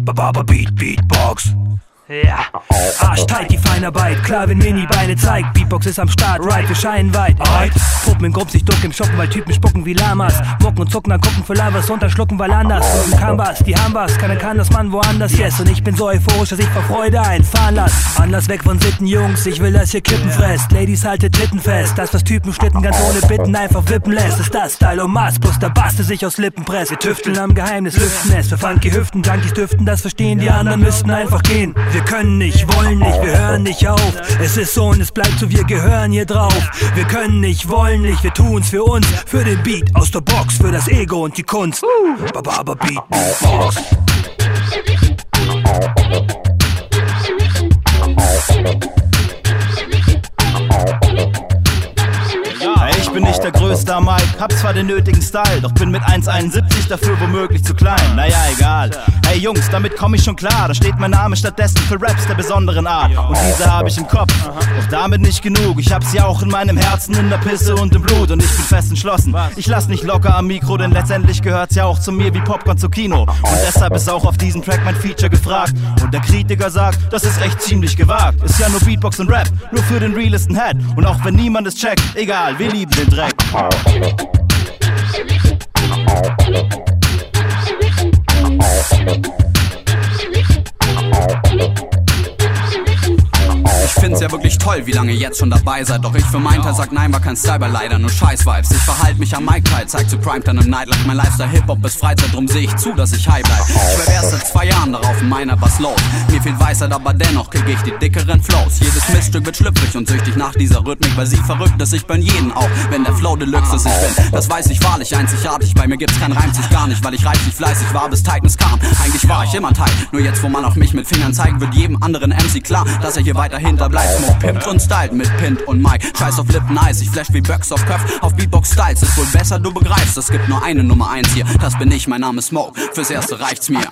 Bababa Beatbox. Ja, Arschtight, die Feinarbeit, klar wenn mir nie Beine zeigt. Beatbox ist am Start, right, wir scheinen weit. Puppen in Grums, ich duck im Schocken, weil Typen spucken wie Lamas. Mocken und zucken, dann gucken für Lavas, runterschlucken, weil anders. Unten kam was, die haben was, keiner kann das Mann woanders, yes. Und ich bin so euphorisch, dass ich vor Freude einfahren lass. Anders weg von Sitten, Jungs, ich will, dass ihr Kippen fresst. Ladies, haltet Titten fest, das was Typen schnitten, ganz ohne Bitten einfach wippen lässt. Ist das Style und Maß, plus der Bass, der sich aus Lippen presst. Wir tüfteln am Geheimnis, lüften es, für funky Hüften, Junkies dürften das verstehen, die anderen müssten einfach gehen. Wir können nicht, wollen nicht, wir hören nicht auf. Es ist so und es bleibt so, wir gehören hier drauf. Wir können nicht, wollen nicht, wir tun's für uns. Für den Beat aus der Box, für das Ego und die Kunst. Bababa Beatbox. Ich bin nicht der größte am Mic, hab zwar den nötigen Style, doch bin mit 1,71 dafür womöglich zu klein. Naja, egal. Hey Jungs, damit komm ich schon klar, da steht mein Name stattdessen für Raps der besonderen Art. Und diese hab ich im Kopf, doch damit nicht genug. Ich hab sie auch in meinem Herzen, in der Pisse und im Blut. Und ich bin fest entschlossen, ich lass nicht locker am Mikro, denn letztendlich gehört's ja auch zu mir wie Popcorn zu Kino. Und deshalb ist auch auf diesem Track mein Feature gefragt. Und der Kritiker sagt, das ist echt ziemlich gewagt. Ist ja nur Beatbox und Rap, nur für den realesten Head. Und auch wenn niemand es checkt, egal, wir lieben den Dreck. Ich find's ja wirklich toll, wie lange ihr jetzt schon dabei seid. Doch ich für meinen Teil sag nein, war kein Cyber, leider nur Scheiß-Vibes. Ich verhalte mich am Mic-Teil, zeig zu Primetime im Nightlife. Mein Lifestyle Hip-Hop ist Freizeit, drum seh ich zu, dass ich high bleib. Ich war erst seit 2 Jahren darauf, in meiner was los. Mir fehlt Weisheit, aber dennoch krieg ich die dickeren Flows. Jedes Miststück wird schlüpfrig und süchtig nach dieser Rhythmik, weil sie verrückt ist. Ich burn jeden auf, wenn der Flow Deluxe ist. Ich bin, das weiß ich wahrlich, einzigartig. Bei mir gibt's kein Reimt sich gar nicht, weil ich reichlich fleißig war, bis Tightness kam. Eigentlich war ich immer tight, nur jetzt, wo man auf mich mit Fingern zeigt, wird jedem anderen MC klar, dass er hier weiter hinter bleibt. Smoke pimpt und stylt mit Pint und Mike. Scheiß auf Lippen Eis, ich flash wie Böcks auf Köpf. Auf Beatbox Styles ist wohl besser, du begreifst. Es gibt nur eine Nummer 1 hier, das bin ich, mein Name ist Smoke. Fürs Erste reicht's mir.